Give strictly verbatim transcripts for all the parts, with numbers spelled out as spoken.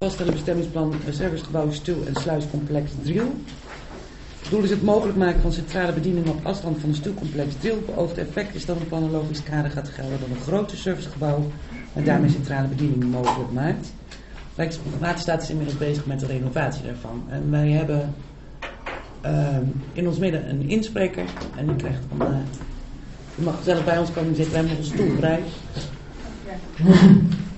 vaststellen bestemmingsplan servicegebouw Stuw en Sluiscomplex Driel. Het doel is het mogelijk maken van centrale bediening op afstand van het Stuwcomplex Driel. Beoogd effect is dat een planologisch kader gaat gelden dat een groter servicegebouw en daarmee centrale bediening mogelijk maakt. Rijkswaterstaat is inmiddels bezig met de renovatie daarvan. En wij hebben uh, in ons midden een inspreker en die krijgt van... Uh, u mag gezellig bij ons komen zitten, wij hebben nog een stoel vrij. Ja.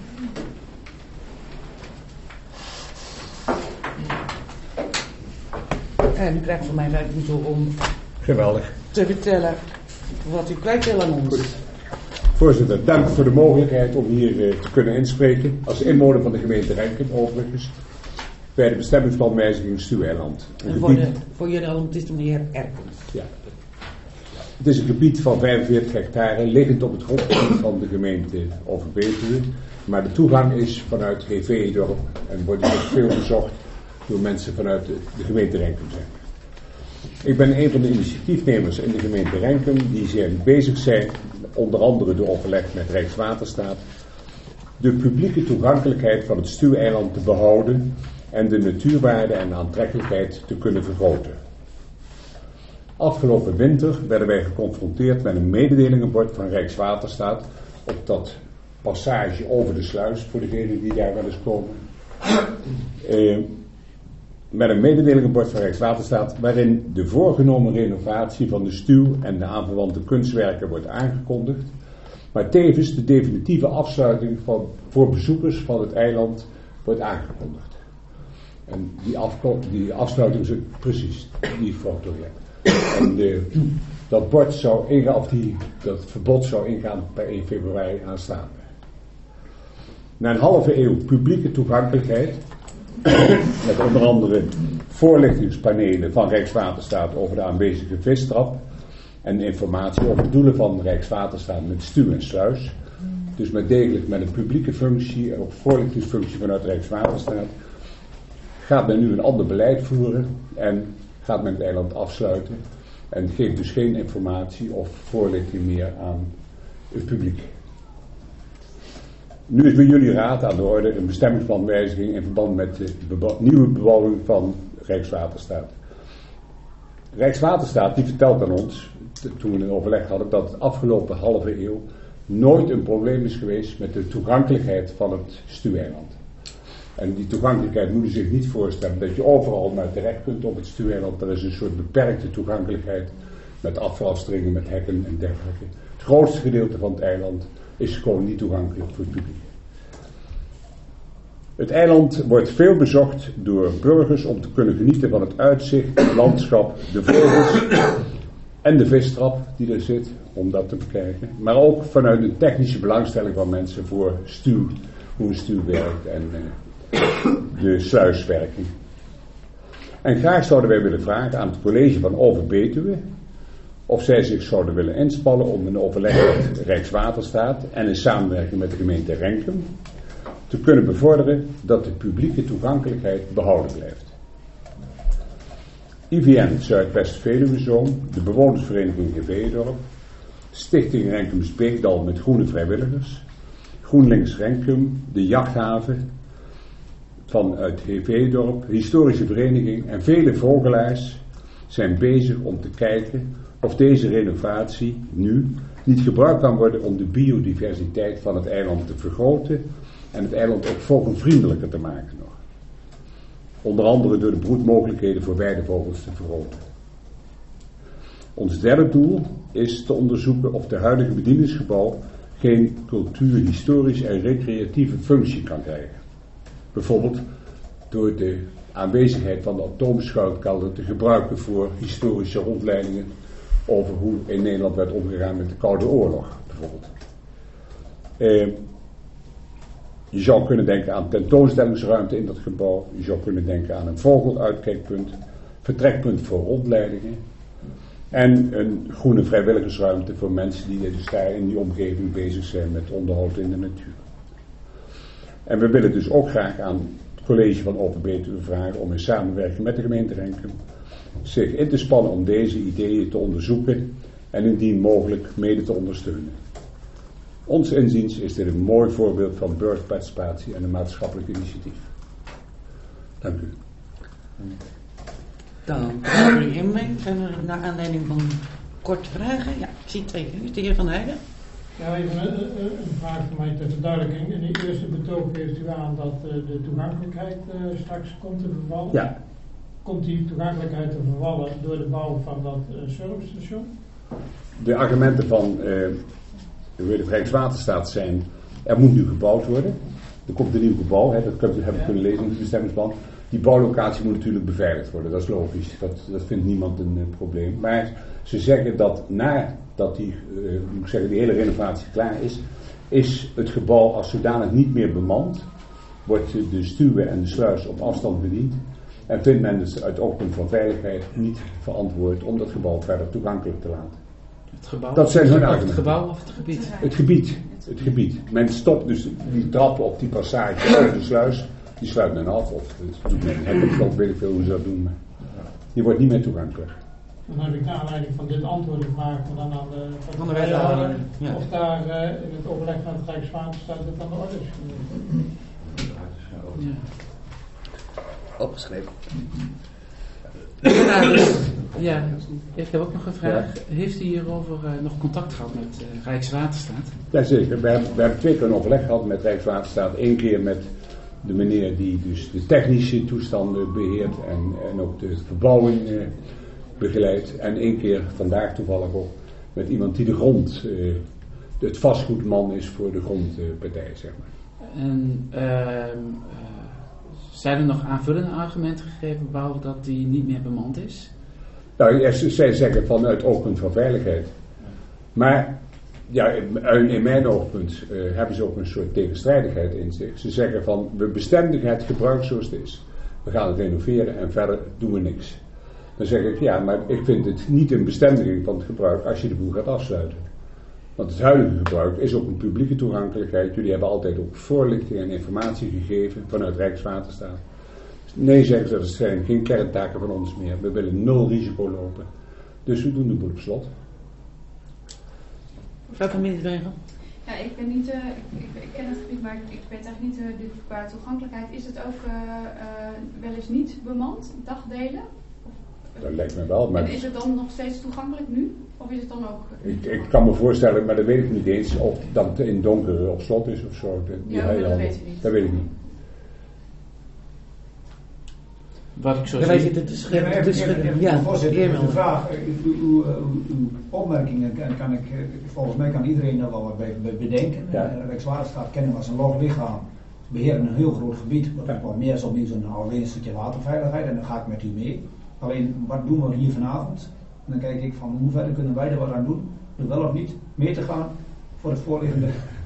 En u krijgt van mij vijf minuten om Geweldig. te vertellen wat u kwijt wil aan ons. Goed. Voorzitter, dank voor de mogelijkheid om hier uh, te kunnen inspreken. Als inwoner van de gemeente Renkum, overigens, bij de bestemmingsplanwijziging Stuw-Eiland. En voor, de, voor jullie al, het is de meneer Erkens. Ja. Het is een gebied van vijfenveertig hectare, liggend op het grondgebied van de gemeente Overbetuwe. Maar de toegang is vanuit Heveedorp en wordt dus ook veel bezocht door mensen vanuit de, de gemeente Renkum zijn. Ik ben een van de initiatiefnemers in de gemeente Renkum die zijn bezig zijn, onder andere door overleg met Rijkswaterstaat, de publieke toegankelijkheid van het Stuw-eiland te behouden en de natuurwaarde en aantrekkelijkheid te kunnen vergroten. Afgelopen winter werden wij geconfronteerd met een mededelingenbord van Rijkswaterstaat op dat passage over de sluis, voor degenen die daar wel eens komen. Uh, met een mededelingenbord van Rijkswaterstaat waarin de voorgenomen renovatie van de stuw en de aanverwante kunstwerken wordt aangekondigd, maar tevens de definitieve afsluiting van, voor bezoekers van het eiland wordt aangekondigd. En die, afko- die afsluiting is precies die foto, ja. En de, dat bord zou ingaan, of die, dat verbod zou ingaan per één februari aanstaande. Na een halve eeuw publieke toegankelijkheid, met onder andere voorlichtingspanelen van Rijkswaterstaat over de aanwezige vistrap en informatie over de doelen van Rijkswaterstaat met stuw en sluis, dus met degelijk met een publieke functie en ook voorlichtingsfunctie vanuit Rijkswaterstaat, gaat men nu een ander beleid voeren en gaat men het eiland afsluiten en geeft dus geen informatie of voorlichting meer aan het publiek. Nu is bij jullie raad aan de orde een bestemmingsplanwijziging in verband met de beba- nieuwe bebouwing van Rijkswaterstaat. Rijkswaterstaat die vertelt aan ons, t- toen we een overleg hadden, dat het afgelopen halve eeuw nooit een probleem is geweest met de toegankelijkheid van het Stuw-eiland. En die toegankelijkheid moet je zich niet voorstellen dat je overal maar terecht kunt op het Stuw-eiland. Er is een soort beperkte toegankelijkheid met afvalstringen, met hekken en dergelijke. Het grootste gedeelte van het eiland is gewoon niet toegankelijk voor het publiek. Het eiland wordt veel bezocht door burgers om te kunnen genieten van het uitzicht, het landschap, de vogels en de visstrap die er zit, om dat te bekijken. Maar ook vanuit een technische belangstelling van mensen voor stuw, hoe een stuw werkt en uh, de sluiswerking. En graag zouden wij willen vragen aan het college van Overbetuwe of zij zich zouden willen inspannen om een overleg met Rijkswaterstaat en in samenwerking met de gemeente Renkum te kunnen bevorderen dat de publieke toegankelijkheid behouden blijft. I V N Zuidwest-Veluwezoom, de bewonersvereniging Heveedorp, Stichting Renkums Beekdal met groene vrijwilligers, GroenLinks Renkum, de jachthaven vanuit Heveedorp, historische vereniging en vele vogelaars zijn bezig om te kijken of deze renovatie nu niet gebruikt kan worden om de biodiversiteit van het eiland te vergroten en het eiland ook vogelvriendelijker te maken nog. Onder andere door de broedmogelijkheden voor weidevogels te vergroten. Ons derde doel is te onderzoeken of de huidige bedieningsgebouw geen cultuur, historisch en recreatieve functie kan krijgen. Bijvoorbeeld door de aanwezigheid van de atoomschuilkelder te gebruiken voor historische rondleidingen over hoe in Nederland werd omgegaan met de Koude Oorlog, bijvoorbeeld. Eh, je zou kunnen denken aan tentoonstellingsruimte in dat gebouw. Je zou kunnen denken aan een vogeluitkijkpunt, vertrekpunt voor rondleidingen en een groene vrijwilligersruimte voor mensen die dus daar in die omgeving bezig zijn met onderhoud in de natuur. En we willen dus ook graag aan het college van Overbetuwe vragen om in samenwerking met de gemeente Renkum zich in te spannen om deze ideeën te onderzoeken en indien mogelijk mede te ondersteunen. Ons inziens is dit een mooi voorbeeld van burgerparticipatie en een maatschappelijk initiatief. Dank u. Dan gaan we inbreng. Zijn er naar aanleiding van korte vragen? Ja, ik zie twee keer. De heer Van Heijden. Ja, even een, een vraag voor mij ter verduidelijking. In het eerste betoog geeft u aan dat uh, de toegankelijkheid uh, straks komt te vervallen. Ja. Komt die toegankelijkheid te vervallen door de bouw van dat uh, servicestation? De argumenten van uh, de Rijkswaterstaat zijn, er moet nu gebouwd worden. Er komt een nieuw gebouw, hè, dat hebben we ja. kunnen lezen in het bestemmingsplan. Die bouwlocatie moet natuurlijk beveiligd worden, dat is logisch. Dat, dat vindt niemand een uh, probleem. Maar ze zeggen dat nadat die, uh, moet ik zeggen, die hele renovatie klaar is, is het gebouw als zodanig niet meer bemand. Wordt de stuwen en de sluis op afstand bediend. En vindt men het uit oogpunt van veiligheid niet verantwoord om dat gebouw verder toegankelijk te laten. Het gebouw? Dat zijn hun of argumenten. Het gebouw of het gebied? Het gebied. Het gebied. Men stopt dus die trappen op die passage over de sluis. Die sluit men af. Of het doet men hek of weet ik veel hoe ze dat doen. Maar die wordt niet meer toegankelijk. Dan heb ik naar aanleiding van dit antwoord gevraagd, maar dan aan de, van de wethouder. Ja. Of daar uh, in het overleg met het Rijkswaterstaat het aan de orde is. Ja. Opgeschreven. Ja, ik heb ook nog een vraag. Ja. Heeft u hierover uh, nog contact gehad met uh, Rijkswaterstaat? Jazeker. We hebben, we hebben twee keer een overleg gehad met Rijkswaterstaat. Eén keer met de meneer die dus de technische toestanden beheert en, en ook de verbouwing uh, begeleidt. En één keer vandaag toevallig ook met iemand die de grond, uh, het vastgoedman is voor de grondpartij, zeg maar. En uh, uh, zijn er nog aanvullende argumenten gegeven, behalve dat die niet meer bemand is? Nou, zij zeggen vanuit oogpunt van veiligheid. Maar ja, in, in mijn oogpunt uh, hebben ze ook een soort tegenstrijdigheid in zich. Ze zeggen van, we bestendigen het gebruik zoals het is. We gaan het renoveren en verder doen we niks. Dan zeg ik, ja, maar ik vind het niet een bestendiging van het gebruik als je de boel gaat afsluiten. Want het huidige gebruik is ook een publieke toegankelijkheid. Jullie hebben altijd ook voorlichting en informatie gegeven vanuit Rijkswaterstaat. Nee, zeggen ze, dat zijn geen kerntaken van ons meer. We willen nul risico lopen. Dus we doen de boel op slot. Mevrouw van Middenbergen. Ja, ik ben niet, uh, ik, ik, ik ken het gebied, maar ik, ik weet eigenlijk niet uh, de, qua toegankelijkheid. Is het ook uh, uh, wel eens niet bemand, dagdelen? Of, Dat lijkt me wel. Maar en is het dan nog steeds toegankelijk nu? Of is het dan ook... Ik, ik kan me voorstellen, maar dat weet ik niet eens, of dat het in donker op slot is of zo. Die ja, maar dat weet je niet. Dat weet ik niet. Wat ik zo ja, zie... wij zitten te schudden. Ja, te schudden. Ja, voorzitter, de vraag, uw, uw, uw opmerkingen kan ik, volgens mij kan iedereen daar wel wat bij bedenken. Ja. Rijkswaterstaat kennen we als een log lichaam, beheren een heel groot gebied, wat ja. wel meer is opnieuw zo'n alleen een stukje waterveiligheid en dan ga ik met u mee. Alleen, wat doen we hier vanavond? En dan kijk ik van, hoe verder kunnen wij er wat aan doen? Door wel of niet mee te gaan voor het voorliggende.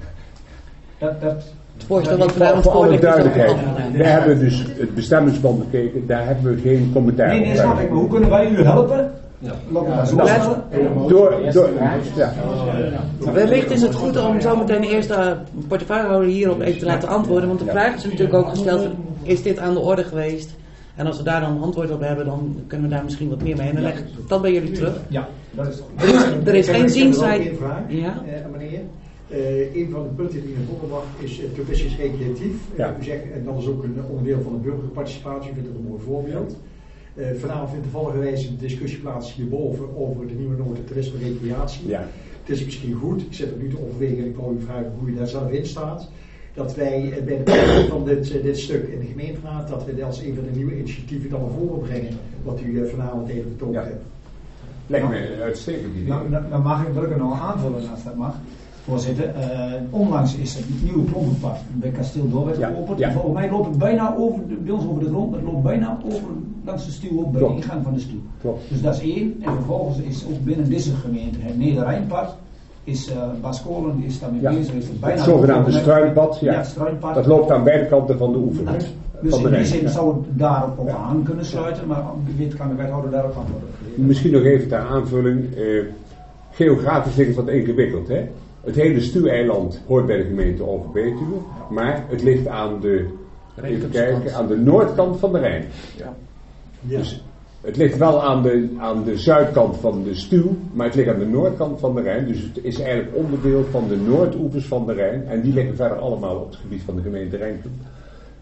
Dat, dat, het voorstel wat vanavond voor alle duidelijkheid. We ja. hebben dus het bestemmingsplan bekeken, daar hebben we geen commentaar nee, op. Nee, snap ik, maar hoe kunnen wij u helpen? Ja. Ja, zo nou, door, door, ja. Wellicht is het goed om zo meteen de eerste portefeuillehouder hierop even te laten antwoorden, want de vraag is natuurlijk ook gesteld, is dit aan de orde geweest? En als we daar dan een antwoord op hebben, dan kunnen we daar misschien wat meer mee. En dan leg ik dat bij jullie terug. Ja, dat is toch. Er is, er is geen zienswijze. Ja, uh, meneer. Uh, een van de punten die in de wacht is uh, toeristisch recreatief. Ja. Uh, u zegt, en dat is ook een onderdeel van de burgerparticipatie. Ik vind het een mooi voorbeeld. Uh, vanavond vindt toevallig wijze een discussie plaats hierboven over de nieuwe Noord toerisme recreatie. Ja. Het is misschien goed, ik zit er nu te overwegen en ik wou u vragen hoe u daar zelf in staat. Dat wij uh, bij de planning van dit, uh, dit stuk in de gemeenteraad, dat we als een van de nieuwe initiatieven dan naar voren brengen. Wat u uh, vanavond even betoond ja. hebt. Lijkt me een uitstekend idee. Nou, dan mag ik drukken nog aanvullen als dat mag. Voorzitter, uh, onlangs is het nieuwe klompenpad bij Kasteel Doorweg ja, geopend. Ja. Volgens mij loopt het bijna over de, bij ons over de grond, het loopt bijna over langs de stuw op bij Klopt. de ingang van de stuw. Klopt. Dus dat is één. En vervolgens is ook binnen deze gemeente het Nederrijnpad, is uh, Bas Kolen is daarmee ja. bezig. Is het bijna het zogenaamde struinpad, ja. ja, struinpad. Dat loopt aan beide kanten van de oever. Ja. Dus van de in die Rijn, zin ja. zou het daarop ook ja. aan kunnen sluiten, maar wie weet kan de wethouder daarop antwoorden. Misschien nog even ter aanvulling. Uh, geografisch ligt het wat ingewikkeld, hè? Het hele Stuweiland hoort bij de gemeente Overbetuwe, maar het ligt aan de, even kijken, aan de noordkant van de Rijn. Ja. Ja. Dus het ligt wel aan de, aan de zuidkant van de Stuw, maar het ligt aan de noordkant van de Rijn. Dus het is eigenlijk onderdeel van de noordoevers van de Rijn. En die liggen verder allemaal op het gebied van de gemeente Renkum.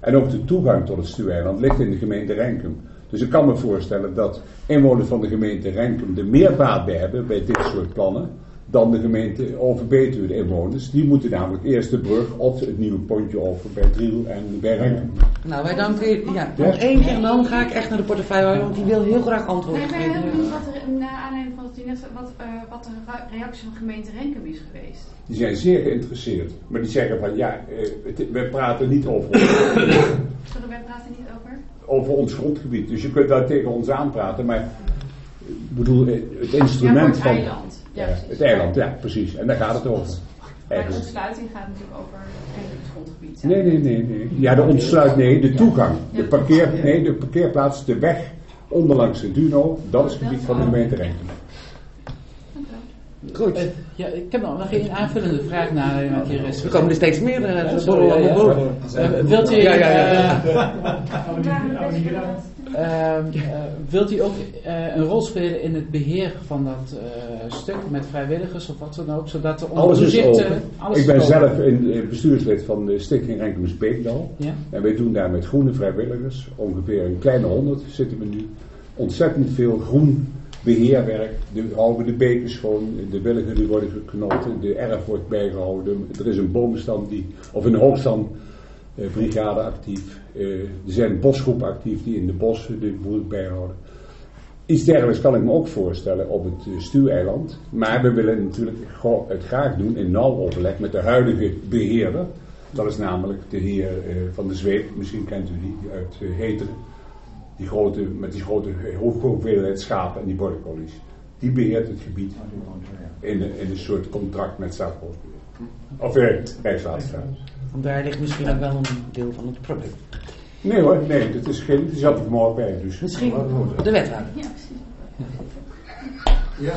En ook de toegang tot het stuweiland ligt in de gemeente Renkum. Dus ik kan me voorstellen dat inwoners van de gemeente Renkum er meer baat bij hebben bij dit soort plannen dan de gemeente Overbetuwe, de inwoners. Die moeten namelijk eerst de brug of het nieuwe pontje over bij Driel en bij Renkum. Nou, wij danken. Ja, nog één keer en dan ga ik echt naar de portefeuille, want die wil heel graag antwoord Nee, ik ben heel geven. benieuwd wat er naar aanleiding van het diner, wat, uh, wat de re- reactie van gemeente Renkum is geweest. Die zijn zeer geïnteresseerd. Maar die zeggen van ja, eh, het, we praten niet over, Zullen wij praten niet over? over ons grondgebied. Dus je kunt daar tegen ons aanpraten. Maar ik bedoel, eh, het instrument Ja, voor het van... eiland. Ja, Ja, precies. het eiland, ja, precies. En daar gaat het over. Maar de Eigenlijk. ontsluiting gaat natuurlijk over Renkums grondgebied. Nee, nee, nee, nee. Ja, de ontsluit, nee, de toegang. De parkeer, nee, de parkeerplaats, de weg onderlangs de Duno, dat is het gebied van de gemeente Renkum. Goed. Uh, ja, ik heb nog geen aanvullende vraag naar wat hier is. Er komen er steeds meer. Uh, Ja, sorry, ja, ja. boven. Uh, wilt u, Ja, ja, ja. uh, uh, uh, wilt u ook uh, een rol spelen in het beheer van dat uh, stuk met vrijwilligers of wat dan ook, zodat er Alles is onderzicht, uh, open. alles Ik ben is open. zelf in, uh, bestuurslid van de Stichting Renkums Beekdal. Ja? En wij doen daar met groene vrijwilligers, ongeveer een kleine honderd zitten we nu, ontzettend veel groen beheerwerk. De, houden de beken schoon, de willigen die worden geknoten, de erf wordt bijgehouden. Er is een boomstand die, of een hoogstandbrigade uh, actief. Uh, er zijn bosgroepen actief die in de bossen de boel bijhouden. Iets dergelijks kan ik me ook voorstellen op het uh, stuweiland. Maar we willen natuurlijk het graag doen in nauw overleg met de huidige beheerder. Dat is namelijk de heer uh, Van de Zweep, misschien kent u die, uit uh, Heteren. Die grote, met die grote hoge hoeveelheid schapen en die bordercollies. Die beheert het gebied in een, in een soort contract met Staatsbosbeheer. Of uh, Rijkswaterstaat. Want daar ligt misschien ook wel een deel van het probleem. Nee hoor, nee, dat is geen, die zat er vanmorgen bij. Dus. Misschien de wethouder. Ja, precies. Ja.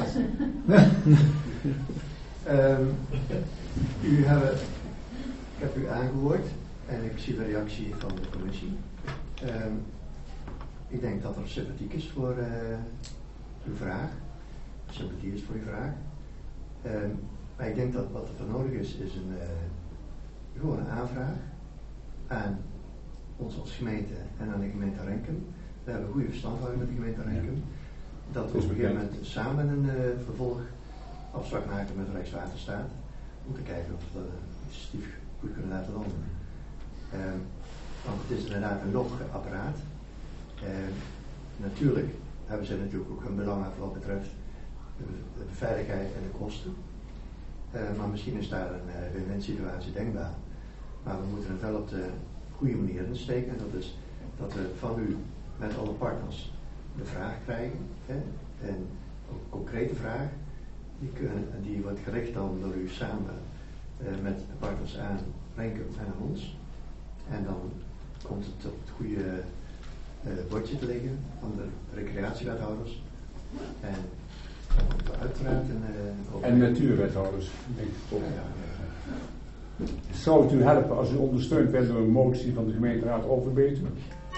um, u hebben, ik heb u aangehoord en ik zie de reactie van de commissie. Um, ik denk dat er sympathiek is voor uh, uw vraag. Sympathie is voor uw vraag. Um, maar ik denk dat wat er voor nodig is, is een, uh, gewoon een aanvraag aan ons als gemeente en aan de gemeente Renkum. We hebben een goede verstandhouding met de gemeente Renkum. Dat we op een gegeven moment samen een uh, vervolgafspraak maken met Rijkswaterstaat. Om te kijken of we het initiatief goed kunnen laten landen. Um, want het is inderdaad een log-apparaat. Um, natuurlijk hebben ze natuurlijk ook hun belangen voor wat betreft de, de veiligheid en de kosten. Uh, maar misschien is daar een uh, win-win situatie denkbaar. Maar we moeten het wel op de goede manier insteken. En dat is dat we van u met alle partners de vraag krijgen. Hè? En ook een concrete vraag. Die, kunnen, die wordt gericht dan door u samen uh, met de partners aan Renkum en aan ons. En dan komt het op het goede uh, bordje te liggen van de recreatiewethouders. En dan komt er uiteraard een... Uh, en natuurwethouders, denk ik toch. Ja, ja. Zou het u helpen als u ondersteund werd door een motie van de gemeenteraad Overbetuwe?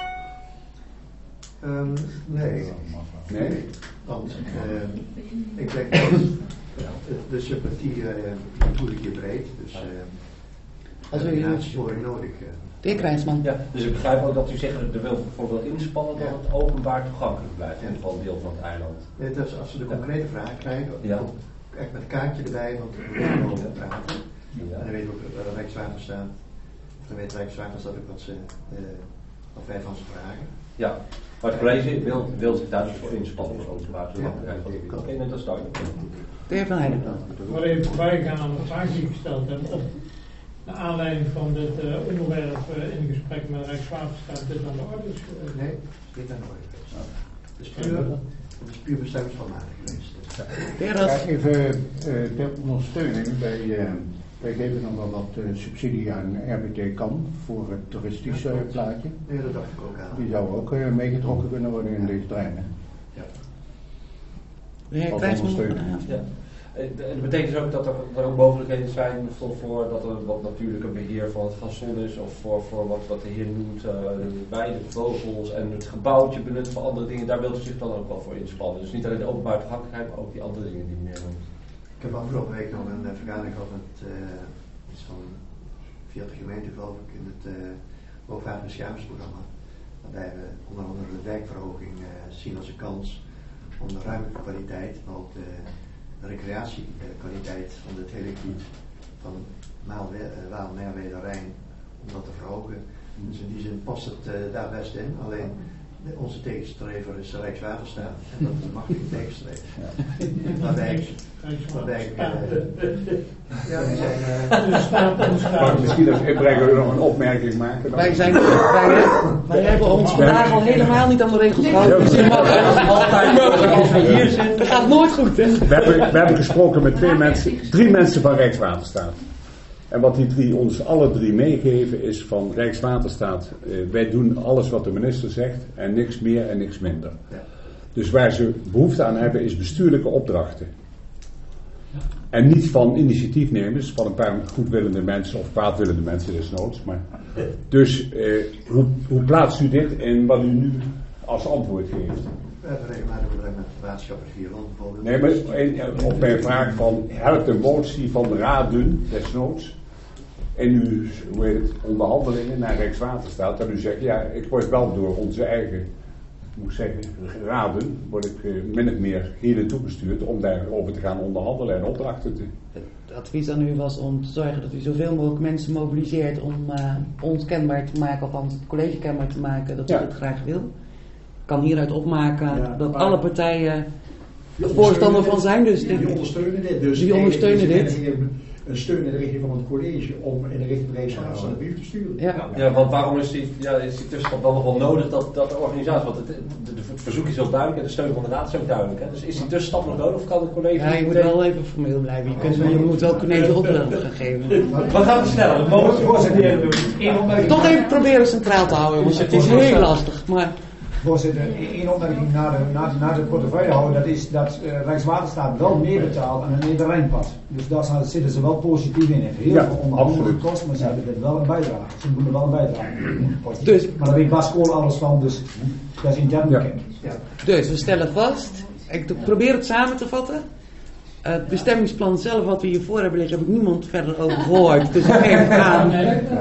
Um, nee. Nee? Want uh, ik denk dat de, de sympathie uh, natuurlijk hier breed, dus uh, Als er u- is een aansporing nodig. Uh. De heer Krijnsman. Ja, dus ik begrijp ook dat u zegt dat u er wil bijvoorbeeld inspannen dat het openbaar toegankelijk blijft, in ieder geval een deel van het eiland. Nee, dus als ze de concrete vraag krijgen, Ja. echt met een kaartje erbij, want we moeten erover praten. Ja. En dan weten we ook waar de Rijkswaterstaat, of dan weet Rijkswaterstaat ook wat, ze, uh, wat wij van ze vragen. Ja, maar het college wil, wil zich daar dus voor inspannen, voor openbaar toegankelijkheid. Oké, okay, nee, dat is duidelijk. De heer Van Heidenplan. Maar even voorbij gaan aan de vraag die ik gesteld heb. Of naar aanleiding van dit uh, onderwerp uh, in gesprek met Rijkswaterstaat dit aan de orde is geweest. Nee, dat is niet aan de orde geweest. Het is puur, het is puur bestemmingsformaat geweest. De heer Ja, Ras. even uh, ter ondersteuning. Wij, uh, wij geven nog wel wat uh, subsidie aan R B T Kan voor het toeristische uh, plaatje. Nee, dat dacht ik ook aan. Die zou ook uh, meegetrokken kunnen worden in deze treinen. Ja. De heer Als Krijnsman. ondersteuning. Ja. En dat betekent dus ook dat er, er ook mogelijkheden zijn voor, voor dat er wat natuurlijke beheer van het gazon is, of voor, voor wat, wat de heer noemt, uh, de weide, de vogels en het gebouwtje benutten voor andere dingen. Daar wilt u zich dan ook wel voor inspannen. Dus niet alleen de openbare toegankelijkheid, maar ook die andere dingen die meneer noemt. Ik heb afgelopen week nog een uh, vergadering gehad met uh, iets van veertig gemeenten, geloof ik, in het uh, hoogwaardig beschermingsprogramma. Waarbij we onder andere de wijkverhoging uh, zien als een kans om de ruimtelijke kwaliteit, maar ook de, de recreatiekwaliteit van dit hele gebied van Waal-Merwede-Rijn, om dat te verhogen. Dus in die zin past het uh, daar best in. Alleen de, onze tegenstrever is de Rijkswaterstaat. En dat mag geen tegenstrever. Ja. Waarbij ik... Waarbij ik uh, ja, die zijn... Uh, Mag ik misschien als inbreker nog een opmerking maken? Wij, zijn, wij, wij hebben ons vandaag al helemaal niet aan de regels gehouden. Dus je mag altijd als we hier zitten. Dat gaat nooit goed, hè? We hebben, we hebben gesproken met twee mensen, drie mensen van Rijkswaterstaat. En wat die drie ons alle drie meegeven is van Rijkswaterstaat, eh, wij doen alles wat de minister zegt en niks meer en niks minder. Ja. Dus waar ze behoefte aan hebben is bestuurlijke opdrachten. Ja. En niet van initiatiefnemers, van een paar goedwillende mensen of kwaadwillende mensen desnoods. Maar. Dus eh, hoe, hoe plaatst u dit in wat u nu als antwoord geeft? We hebben regelmatig overleg met de waterschap Vierland bijvoorbeeld. Nee, maar op mijn vraag van helpt de motie van de raden desnoods en u, hoe heet het, onderhandelingen naar Rijkswaterstaat, dat u zegt, ja, ik word wel door onze eigen, moet ik zeggen, raden, word ik uh, min of meer hier naartoe gestuurd om daarover te gaan onderhandelen en opdrachten te... Het advies aan u was om te zorgen dat u zoveel mogelijk mensen mobiliseert om uh, ons kenbaar te maken, althans het college kenbaar te maken, dat u ja. dat graag wil. Ik kan hieruit opmaken ja, dat alle partijen voorstander van zijn. Dus die, die ondersteunen dit. Dus die ondersteunen dit. Een steun in de richting van het college om in de richting van Rijkswaterstaat een brief te sturen. Ja. Ja. ja, want waarom is die, ja, is die tussenstap dan nog wel nodig dat, dat de organisatie, want het, de, de, het verzoek is heel duidelijk en de steun van de raad is ook duidelijk. Hè? Dus is die tussenstap nog nodig of kan het college... Ja, je moet wel even formeel blijven. Je, kunt, je moet wel college opdrachten gaan geven. Wat gaan we sneller? We mogen het voorzitter doen. Toch even proberen centraal te houden, want het is heel lastig. Maar... Voorzitter, één opmerking naar de, naar, naar de portefeuillehouder, dat is dat uh, Rijkswaterstaat wel meer betaalt aan een Nederrijnpad. Dus daar zitten ze wel positief in. Het heeft heel ja, veel onderhandeling gekost, maar ze hebben er wel een bijdrage. Ze moeten wel een bijdrage. Dus, maar daar weet Bas Kool alles van, dus dat is intern bekend. Ja. Dus we stellen vast, ik probeer het samen te vatten. Het bestemmingsplan zelf wat we hiervoor hebben liggen, heb ik niemand verder over gehoord. Dus ik geef het aan.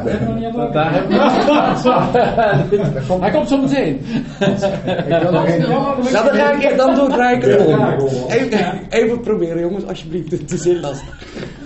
Daar hebben we Hij komt zo meteen. Dan ga ik dan doe ik het om. Even, even proberen jongens, alsjeblieft. Het is heel lastig.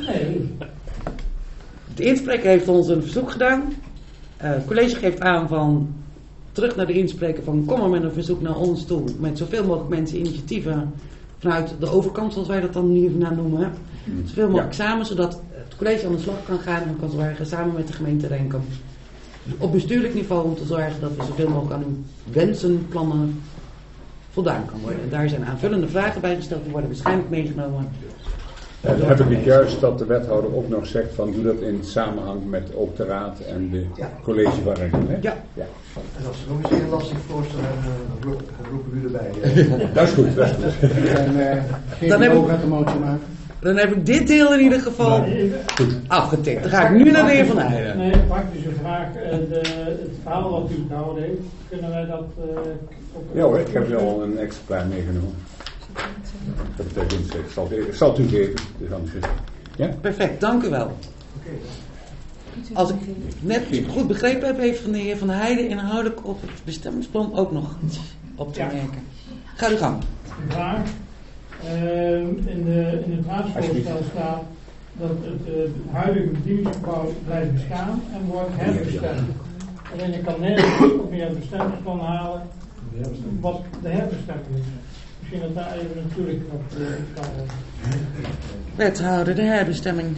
De inspreker heeft ons een verzoek gedaan. Uh, het college geeft aan van terug naar de inspreker van kom maar met een verzoek naar ons toe. Met zoveel mogelijk mensen initiatieven vanuit de overkant, zoals wij dat dan hier vandaan noemen. Zoveel mogelijk ja. samen, zodat het college aan de slag kan gaan en kan zorgen samen met de gemeente Renkum. Op bestuurlijk niveau om te zorgen dat we zoveel mogelijk aan uw wensen, plannen voldaan kan worden. En daar zijn aanvullende vragen bij gesteld, die worden waarschijnlijk meegenomen. Ja, dan heb ik het juist dat de wethouder ook nog zegt van doe dat in samenhang met ook de raad en de ja. college van Renkum. Ja. ja. En als er nog eens een lastig voorstel hebben, dan roepen u erbij. Dat is goed, dat is goed. En uh, geen ook uit de motie maken. Dan heb ik dit deel in ieder geval nee, afgetikt. Dan ga ik nu naar de heer Van Heijden. Nee, praktische vraag. De, het verhaal wat u gehouden heeft, kunnen wij dat... Uh, ja hoor, ik heb er al een exemplaar meegenomen. Dat betekent, ik zal, ik zal het u geven. Ja? Perfect, dank u wel. Als ik net goed begrepen heb, heeft van de heer Van Heijden inhoudelijk op het bestemmingsplan ook nog iets op te merken. Ja. Ga uw gang. Vraag. Uh, in, de, in het raadsvoorstel staat dat het uh, huidige bedieningsgebouw blijft bestaan en wordt herbestemd. Alleen je kan nergens op meer het bestemmingsplan halen wat de herbestemming is. Misschien dat daar even natuurlijk op uh, kan worden. Wethouder, de herbestemming.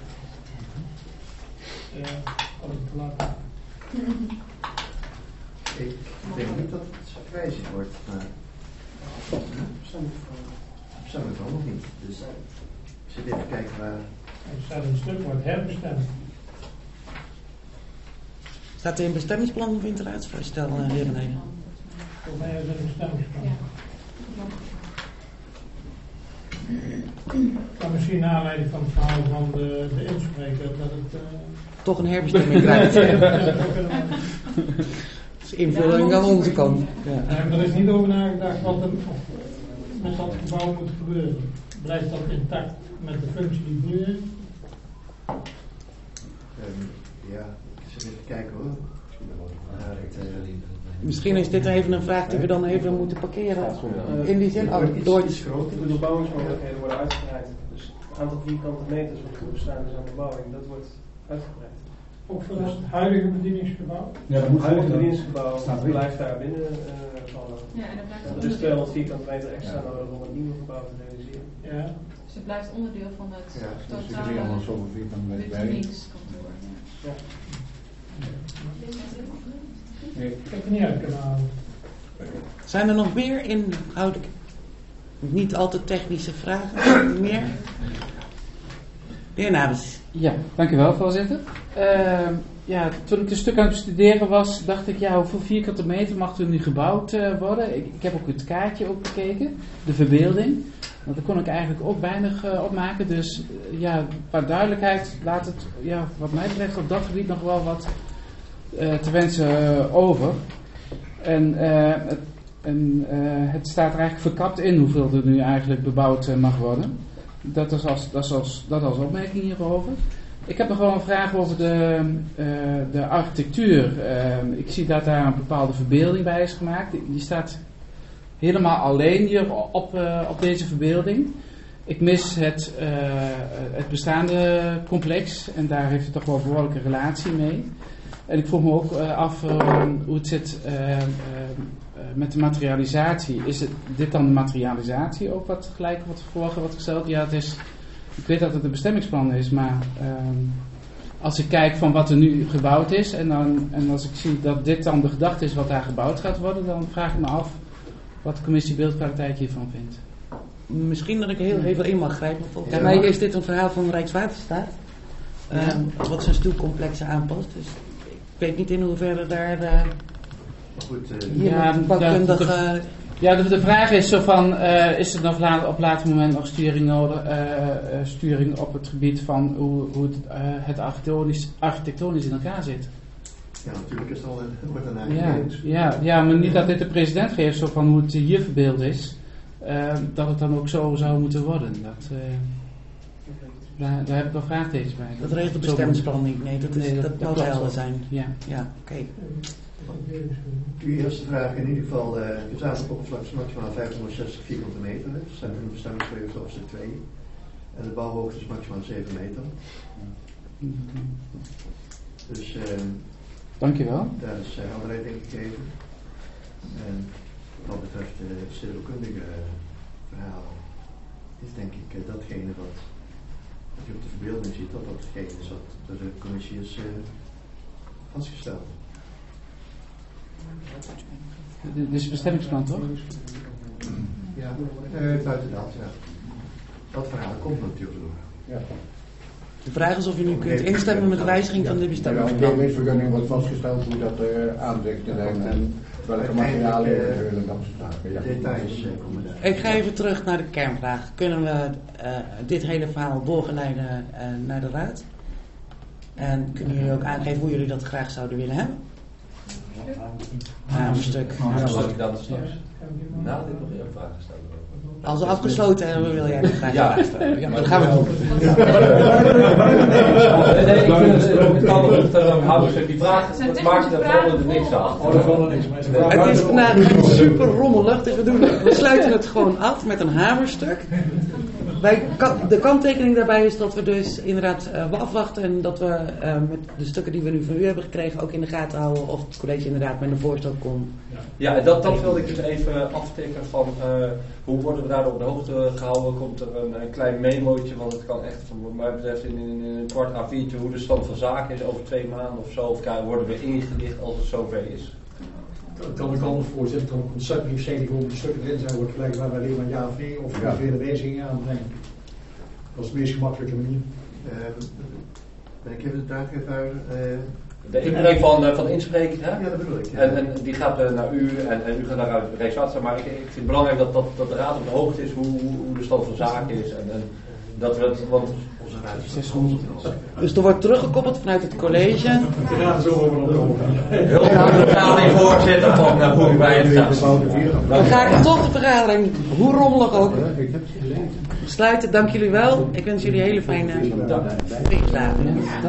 Ja, had ik te laat. Ik denk niet dat het gewijzigd wordt, maar persoonlijk wel nog niet. Dus ik zit even kijken waar... Er staat een stuk wordt herbestemd. Staat er in bestemmingsplan of in het raadsvoorstel, uh, heer Van Heijden? Volgens mij is het een bestemmingsplan. Ja. Maar misschien naar aanleiding van het verhaal van de, de inspreker dat het... Uh... toch een herbestemming krijgt. Dus invulling aan onze kant. Ja. Ja, maar er is niet over nagedacht wat er met dat gebouw moet gebeuren. Blijft dat intact met de functie die het nu heeft? Um, ja, ik zit even te kijken hoor. Misschien is dit even een vraag die we dan even moeten parkeren. In die zin, oh, door De bebouwingsmogelijkheden worden uitgebreid. Dus het aantal vierkante meters wat toegestaan is aan bebouwing, dat wordt uitgebreid. Ook voor het huidige bedieningsgebouw? Ja, dat moet het huidige gewoon, bedieningsgebouw staat blijft daar binnen uh, vallen. Ja, en dat blijft Er is onderdeel. tweehonderd vierkante meter extra nodig om het nieuwe gebouw te realiseren. Ja. Dus het blijft onderdeel van het Ja, dus er is totale helemaal zoveel vierkante meter bij. bedieningskantoor. Ja. Ja. Nee. Ik heb er niet uit kunnen halen. Zijn er nog meer inhoudelijk, niet al te technische vragen? Meer? De heer Nabes. Ja, dankjewel voorzitter. Uh, ja, toen ik een stuk aan het bestuderen was, dacht ik, ja, hoeveel vierkante meter mag er nu gebouwd uh, worden? Ik, ik heb ook het kaartje ook bekeken, de verbeelding. Want daar kon ik eigenlijk ook weinig uh, opmaken. Dus uh, ja, qua duidelijkheid laat het, ja, wat mij betreft, op dat gebied nog wel wat uh, te wensen uh, over. En, uh, het, en uh, het staat er eigenlijk verkapt in hoeveel er nu eigenlijk bebouwd uh, mag worden. Dat is als, dat is als, dat als opmerking hierover. Ik heb nog wel een vraag over de, uh, de architectuur. Uh, ik zie dat daar een bepaalde verbeelding bij is gemaakt. Die, die staat helemaal alleen hier op, uh, op deze verbeelding. Ik mis het, uh, het bestaande complex en daar heeft het toch wel een behoorlijke relatie mee. En ik vroeg me ook uh, af uh, hoe het zit uh, uh, met de materialisatie. Is het, dit dan de materialisatie ook wat gelijk wat vorige wat gesteld? Ja, het is, ik weet dat het een bestemmingsplan is, maar uh, als ik kijk van wat er nu gebouwd is en, dan, en als ik zie dat dit dan de gedachte is wat daar gebouwd gaat worden, dan vraag ik me af wat de commissie beeldkwaliteit hiervan vindt. Misschien dat ik heel even in mag grijpen. Volgens mij is dit een verhaal van Rijkswaterstaat. Uh, ja. Wat zijn stoelcomplexen aanpast. Dus ik weet niet in hoeverre daar uh, goed, uh, hier ja, bakkundig... De, de, ja, de, de vraag is zo van, uh, is er nog laat, op later moment nog sturing nodig, uh, uh, sturing op het gebied van hoe, hoe het, uh, het architectonisch, architectonisch in elkaar zit? Ja, natuurlijk is het al een, wordt een ja, ja, ja, maar niet dat dit de president geeft, zo van hoe het hier verbeeld is, uh, dat het dan ook zo zou moeten worden. Dat, uh, daar, daar heb ik wel vraagtekens bij. Dat regelt het bestemmingsplan niet, nee, dat, is, nee, dat, dat, dat moet helder zijn. Ja, ja oké. Okay. Uw eerste vraag in ieder geval, uh, het gezamenlijk oppervlak is maximaal vijfhonderdzestig vierkante meter, dat zijn in de bestemmingsregels hoofdstuk twee. En de bouwhoogte is maximaal zeven meter. Dus... Uh, Dankjewel. Daar is uh, helderheid in gegeven. En wat betreft uh, het stedelkundige uh, verhaal is denk ik uh, datgene wat, wat je op de verbeelding ziet, dat dat hetgene is wat door de commissie is uh, vastgesteld. Dit is bestemmingsplan toch? Ja, uh, buiten dat, ja. Dat verhaal komt natuurlijk door. Ja. De vraag is of u nu kunt instemmen met de wijziging van de bestemmingsplan. De vergunning wordt vastgesteld hoe dat uh, aanzicht te zijn en welke materialen uh, en dat soort zaken. Ja. Details uh, komen daar. Ik ga even terug naar de kernvraag. Kunnen we uh, dit hele verhaal doorgeleiden uh, naar de raad? En kunnen jullie ook aangeven hoe jullie dat graag zouden willen hebben? Ja, een stuk. Ja, zal ik dan straks na dit nog een vraag stellen? Als we afgesloten hebben, wil jij de vraag ja, stellen. Ja, dat gaan we doen. Nee, ik vind het, het kan nog niet houden. Die vraag, het maakt er veranderde niks aan. Oh, er veranderde niks mee. Het is vandaag super rommelig, dus we, doen, we sluiten het gewoon af met een hamerstuk. Wij, de kanttekening daarbij is dat we dus inderdaad uh, we afwachten en dat we uh, met de stukken die we nu van u hebben gekregen ook in de gaten houden of het college inderdaad met een voorstel komt. Ja, en dat, dat wilde ik dus even aftikken van uh, hoe worden we daardoor op de hoogte gehouden. Komt er een, een klein memootje, want het kan echt wat mij betreft in, in, in een kwart A viertje hoe de stand van zaken is over twee maanden of zo. Of worden we ingelicht als het zover is. Het kan ook anders voorzitter, kan een conceptbrief zijn die gewoon de stukken erin zijn, wordt gelijk waar wij alleen maar ja of nee of ja. vele wijzigingen aanbrengen. Dat is de meest gemakkelijke manier. Uh, ben ik even de draad geven uit? Uh, de inbreng van, uh, van inspreken, hè? Ja, dat bedoel ik. Ja. En, en die gaat uh, naar u en, en u gaat naar Rijkswaterstaat. Maar ik, ik vind het belangrijk dat, dat, dat de raad op de hoogte is hoe, hoe de stand van zaken is. En, en dat we het, want onze raad is dus er wordt teruggekoppeld vanuit het college. De raad is over op de hoogte. Heel graag in voorzitter van uh, hoe u bij het gaat. Dan ga ik toch de vergadering, hoe rommelig ook, sluiten. Dank jullie wel. Ik wens jullie een hele fijne feestdagen.